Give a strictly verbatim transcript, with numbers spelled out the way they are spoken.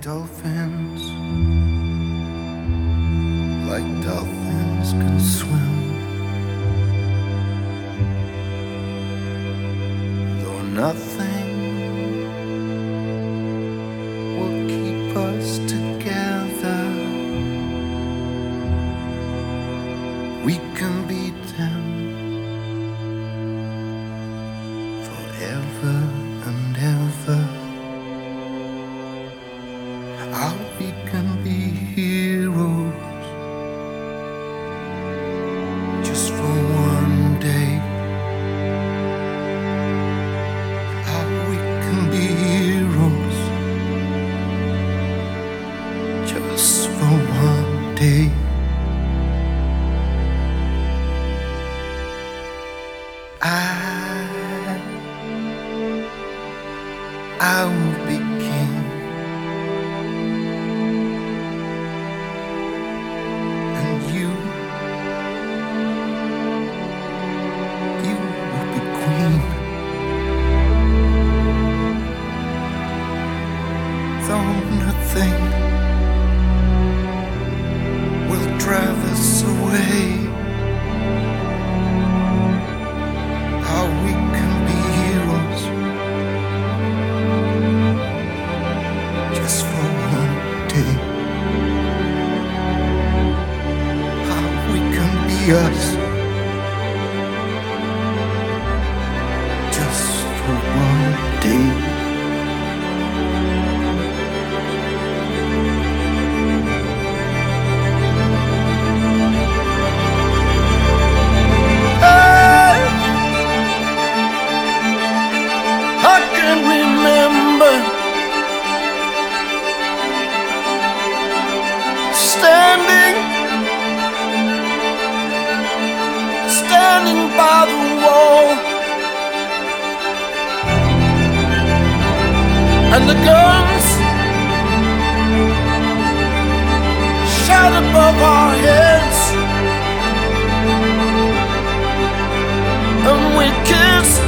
dolphins, like dolphins can swim, though nothing will keep us together. We can beat them forever and ever. How we can be heroes just for one day. How we can be heroes just for one day. I, I will be king. You, you will be queen. Though nothing will drive us away, how we can be heroes just for one day. Us just for one day. I, I can remember standing Standing by the wall, and the guns shot above our heads, and we kissed